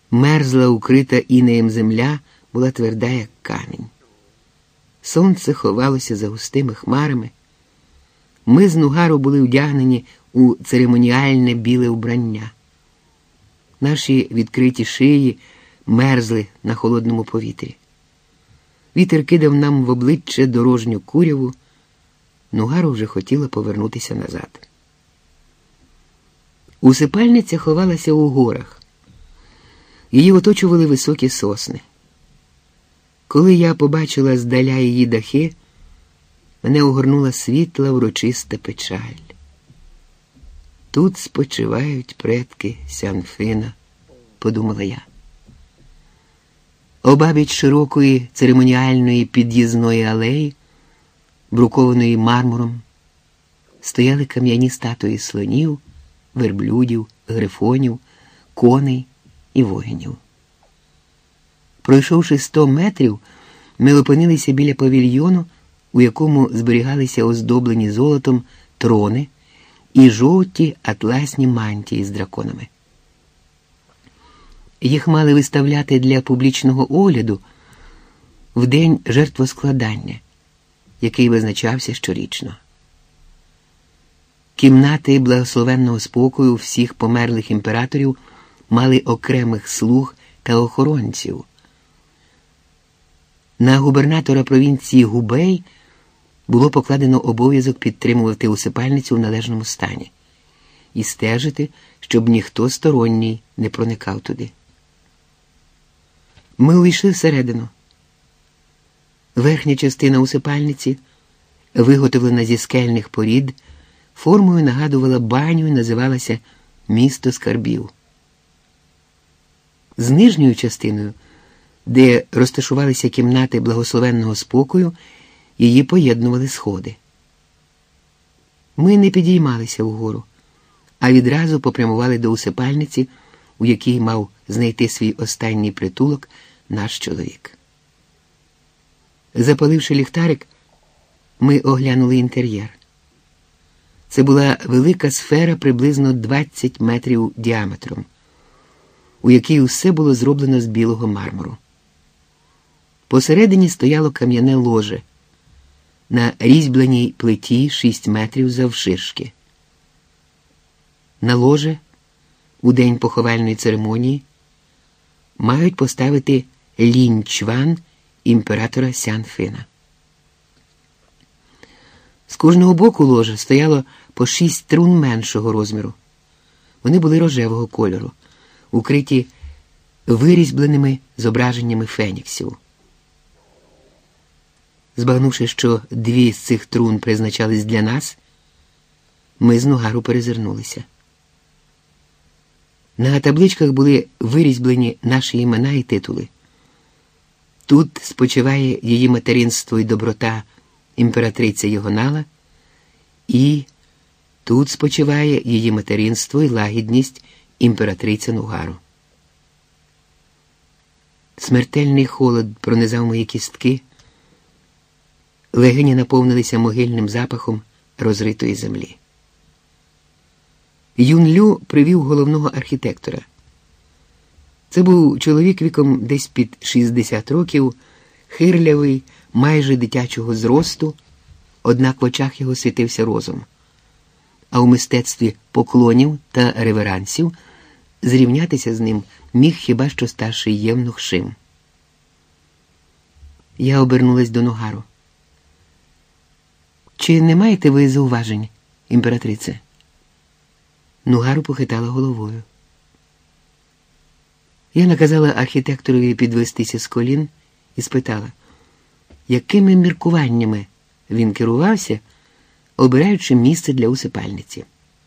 Мерзла, укрита інеєм земля була тверда, як камінь. Сонце ховалося за густими хмарами. Ми з Нугару були вдягнені у церемоніальне біле вбрання. Наші відкриті шиї мерзли на холодному повітрі. Вітер кидав нам в обличчя дорожню куряву. Нугару вже хотіла повернутися назад. Усипальниця ховалася у горах. Її оточували високі сосни. Коли я побачила здаля її дахи, мене огорнула світла урочиста печаль. Тут спочивають предки Сян-Фина, подумала я. Обабіч широкої церемоніальної під'їзної алеї, брукованої мармуром, стояли кам'яні статуї слонів, верблюдів, грифонів, коней і воїнів. Пройшовши 100 метрів, ми опинилися біля павільйону, у якому зберігалися оздоблені золотом трони і жовті атласні мантії з драконами. Їх мали виставляти для публічного огляду в день жертвоскладання, який визначався щорічно. Кімнати благословенного спокою всіх померлих імператорів мали окремих слуг та охоронців. На губернатора провінції Губей було покладено обов'язок підтримувати усипальницю в належному стані і стежити, щоб ніхто сторонній не проникав туди. Ми увійшли всередину. Верхня частина усипальниці, виготовлена зі скельних порід, формою нагадувала баню і називалася «Місто скарбів». З нижньою частиною, де розташувалися кімнати благословенного спокою, її поєднували сходи. Ми не підіймалися вгору, а відразу попрямували до усипальниці, у якій мав знайти свій останній притулок наш чоловік. Запаливши ліхтарик, ми оглянули інтер'єр. Це була велика сфера приблизно 20 метрів діаметром, у якій усе було зроблено з білого мармуру. Посередині стояло кам'яне ложе на різьбленій плиті 6 метрів завширшки. На ложе у день поховальної церемонії мають поставити лінь-чван імператора Сян-Фина. З кожного боку ложа стояло по 6 трун меншого розміру. Вони були рожевого кольору, укриті вирізьбленими зображеннями феніксів. Збагнувши, що 2 з цих трун призначались для нас, ми з Нугару перезирнулися. На табличках були вирізьблені наші імена і титули. Тут спочиває її материнство і доброта імператриця Йогонала, і тут спочиває її материнство і лагідність імператриця Нугару. Смертельний холод пронизав мої кістки, легені наповнилися могильним запахом розритої землі. Юн-Лю привів головного архітектора. Це був чоловік віком десь під 60 років, хирлявий, майже дитячого зросту, однак в очах його світився розум. А у мистецтві поклонів та реверансів зрівнятися з ним міг хіба що старший євнух Шим. Я обернулась до Нугару. «Чи не маєте ви зауважень, імператрице?» Нугару похитала головою. Я наказала архітекторові підвестися з колін і спитала, якими міркуваннями він керувався, обираючи місце для усипальниці.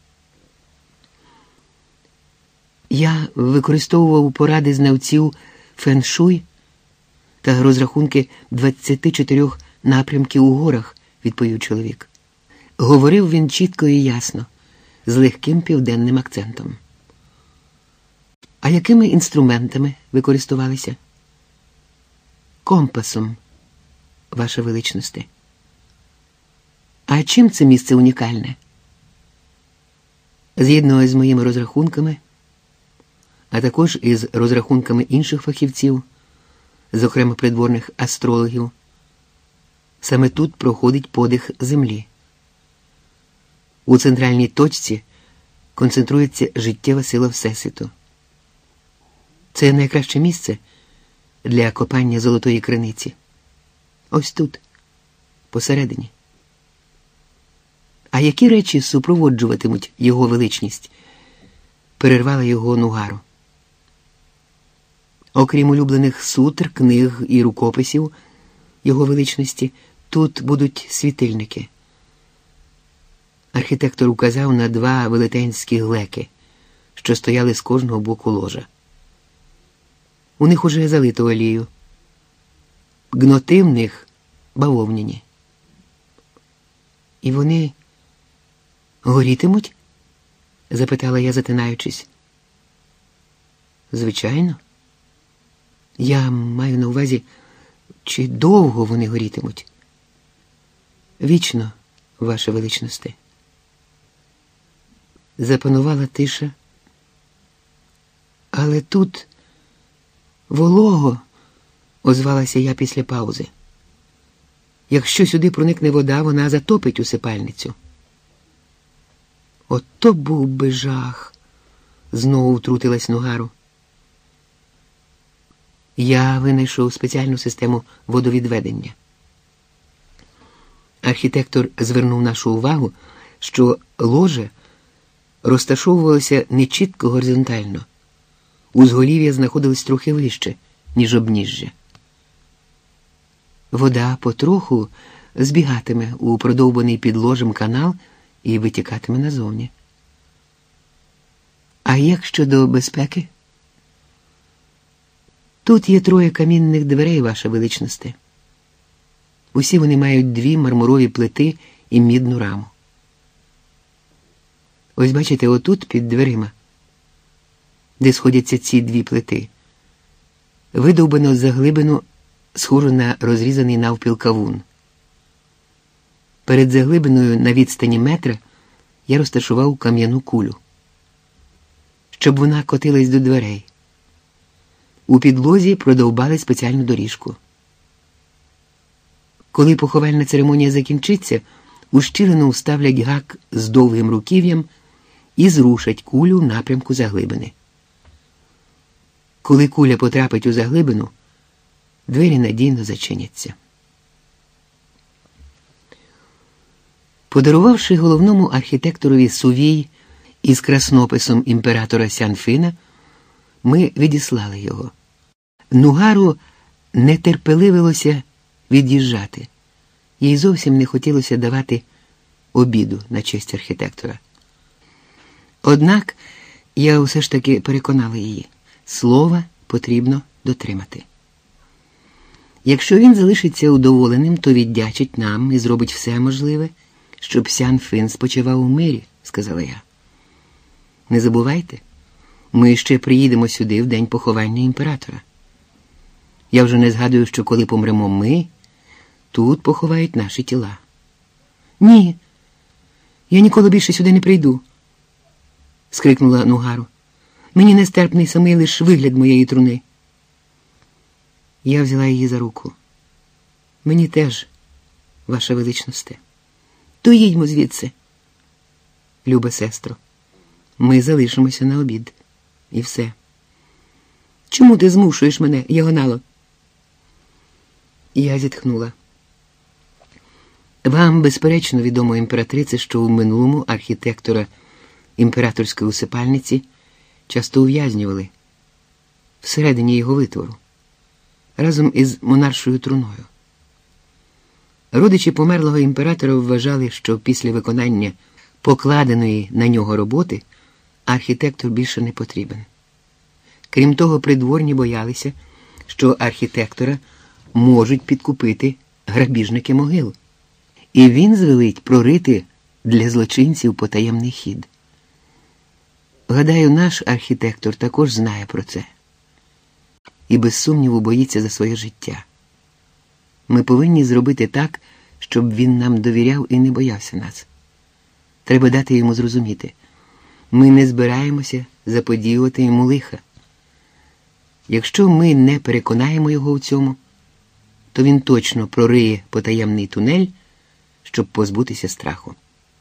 Я використовував поради знавців фен-шуй та розрахунки 24 напрямків у горах, відповів чоловік. Говорив він чітко і ясно, з легким південним акцентом. А якими інструментами ви користувалися? Компасом, ваша величносте. А чим це місце унікальне? Згідно з моїми розрахунками, а також із розрахунками інших фахівців, зокрема придворних астрологів. Саме тут проходить подих землі. У центральній точці концентрується життєва сила Всесвіту. Це найкраще місце для копання золотої криниці. Ось тут, посередині. А які речі супроводжуватимуть його величність? Перервала його Нугару. Окрім улюблених сутр, книг і рукописів його величності, тут будуть світильники. Архітектор указав на 2 велетенські глеки, що стояли з кожного боку ложа. У них уже залито олію. Гноти в них бавовняні. І вони горітимуть? Запитала я, затинаючись. Звичайно. Я маю на увазі, чи довго вони горітимуть? Вічно, ваше величносте. Запанувала тиша. Але тут волого, озвалася я після паузи. Якщо сюди проникне вода, вона затопить усипальницю. Ото був би жах, знову втрутилась Нугару. Я винайшов спеціальну систему водовідведення. Архітектор звернув нашу увагу, що ложе розташовувалося не чітко горизонтально. Узголів'я знаходилось трохи вище, ніж обніжжя. Вода потроху збігатиме у продовбаний під ложем канал і витікатиме назовні. А як щодо безпеки? Тут є 3 камінних дверей, ваша величносте. Усі вони мають 2 мармурові плити і мідну раму. Ось бачите, отут під дверима, де сходяться ці 2 плити, видовбано заглибину, схожу на розрізаний навпіл кавун. Перед заглибиною на відстані метра я розташував кам'яну кулю, щоб вона котилась до дверей. У підлозі продовбали спеціальну доріжку. Коли поховальна церемонія закінчиться, у щілину вставлять гак з довгим руків'ям і зрушать кулю в напрямку заглибини. Коли куля потрапить у заглибину, двері надійно зачиняться. Подарувавши головному архітекторові сувій із краснописом імператора Сянфина, ми відіслали його. Нугару не терпеливилося від'їжджати. Їй зовсім не хотілося давати обіду на честь архітектора. Однак я все ж таки переконала її, слова потрібно дотримати. Якщо він залишиться удоволеним, то віддячить нам і зробить все можливе, щоб Сянфин спочивав у мирі, сказала я. Не забувайте, ми ще приїдемо сюди в день поховання імператора. Я вже не згадую, що коли помремо ми, тут поховають наші тіла. Ні, я ніколи більше сюди не прийду, скрикнула Нугару. Мені нестерпний самий лиш вигляд моєї труни. Я взяла її за руку. Мені теж, ваша величносте. То їдьмо звідси. Люба сестро, ми залишимося на обід. І все. Чому ти змушуєш мене, Ягонало? Я зітхнула. Вам, безперечно, відомо, імператрице, що в минулому архітектора імператорської усипальниці часто ув'язнювали всередині його витвору, разом із монаршою труною. Родичі померлого імператора вважали, що після виконання покладеної на нього роботи архітектор більше не потрібен. Крім того, придворні боялися, що архітектора можуть підкупити грабіжники могил, і він звелить прорити для злочинців потаємний хід. Гадаю, наш архітектор також знає про це і без сумніву боїться за своє життя. Ми повинні зробити так, щоб він нам довіряв і не боявся нас. Треба дати йому зрозуміти. Ми не збираємося заподіювати йому лиха. Якщо ми не переконаємо його у цьому, то він точно прориє потаємний тунель, щоб позбутися страху.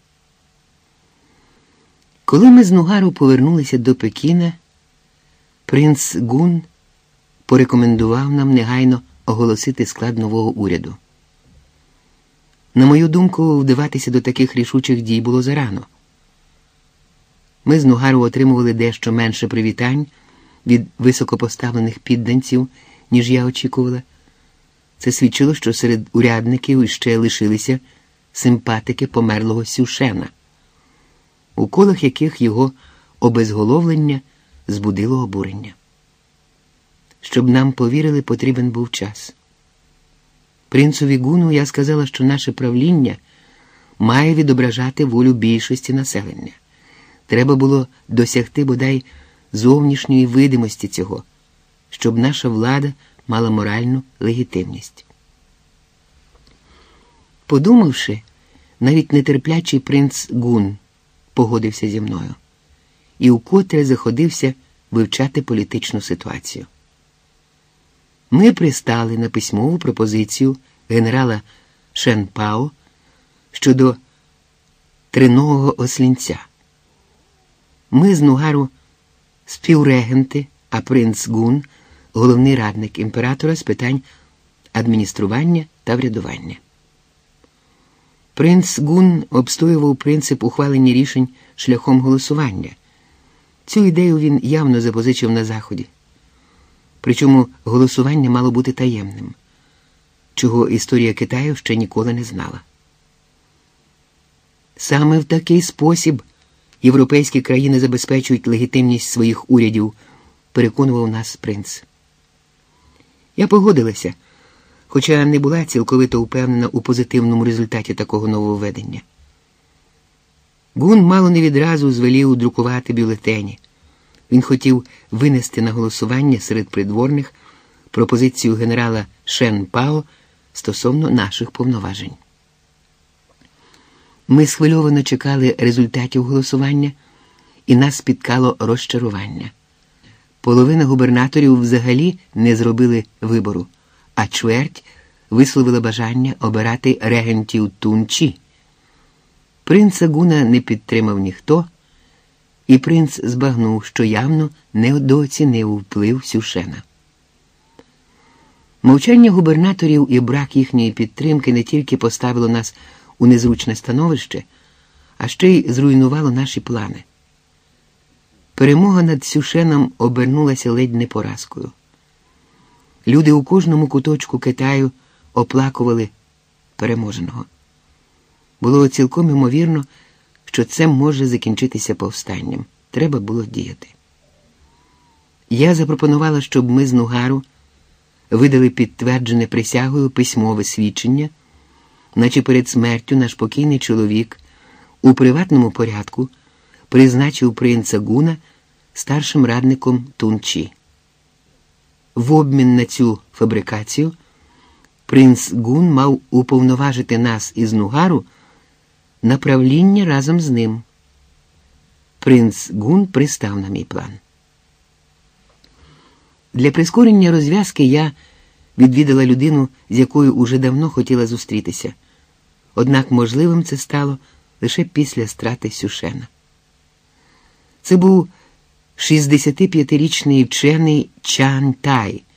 Коли ми з Нугару повернулися до Пекіна, принц Гун порекомендував нам негайно оголосити склад нового уряду. На мою думку, вдаватися до таких рішучих дій було зарано. Ми з Нугару отримували дещо менше привітань від високопоставлених підданців, ніж я очікувала. Це свідчило, що серед урядників іще лишилися симпатики померлого Сюшена, у колах яких його обезголовлення збудило обурення. Щоб нам повірили, потрібен був час. Принцові Гуну я сказала, що наше правління має відображати волю більшості населення. Треба було досягти бодай зовнішньої видимості цього, щоб наша влада мала моральну легітимність. Подумавши, навіть нетерплячий принц Гун погодився зі мною і вкотре заходився вивчати політичну ситуацію. Ми пристали на письмову пропозицію генерала Шен Пао щодо триногого ослінця. Ми з Нугару співрегенти, а принц Гун – головний радник імператора з питань адміністрування та врядування. Принц Гун обстоював принцип ухвалення рішень шляхом голосування. Цю ідею він явно запозичив на Заході. Причому голосування мало бути таємним, чого історія Китаю ще ніколи не знала. Саме в такий спосіб європейські країни забезпечують легітимність своїх урядів, переконував нас принц. Я погодилася, хоча не була цілковито впевнена у позитивному результаті такого нововведення. Гун мало не відразу звелів друкувати бюлетені. Він хотів винести на голосування серед придворних пропозицію генерала Шен Пао стосовно наших повноважень. Ми схвильовано чекали результатів голосування, і нас спіткало розчарування. Половина губернаторів взагалі не зробили вибору, а чверть висловила бажання обирати регентів Тунчі. Принца Гуна не підтримав ніхто, і принц збагнув, що явно недооцінив вплив Сюшена. Мовчання губернаторів і брак їхньої підтримки не тільки поставило нас у незручне становище, а ще й зруйнувало наші плани. Перемога над Сюшеном обернулася ледь не поразкою. Люди у кожному куточку Китаю оплакували переможеного. Було цілком ймовірно, що це може закінчитися повстанням. Треба було діяти. Я запропонувала, щоб ми з Нугару видали підтверджене присягою письмове свідчення, наче перед смертю наш покійний чоловік у приватному порядку призначив принца Гуна старшим радником Тунчі. В обмін на цю фабрикацію принц Гун мав уповноважити нас із Нугару на правління разом з ним. Принц Гун пристав на мій план. Для прискорення розв'язки я відвідала людину, з якою уже давно хотіла зустрітися. Однак можливим це стало лише після страти Сюшена. Це був 65-річний вчений Чан Тай,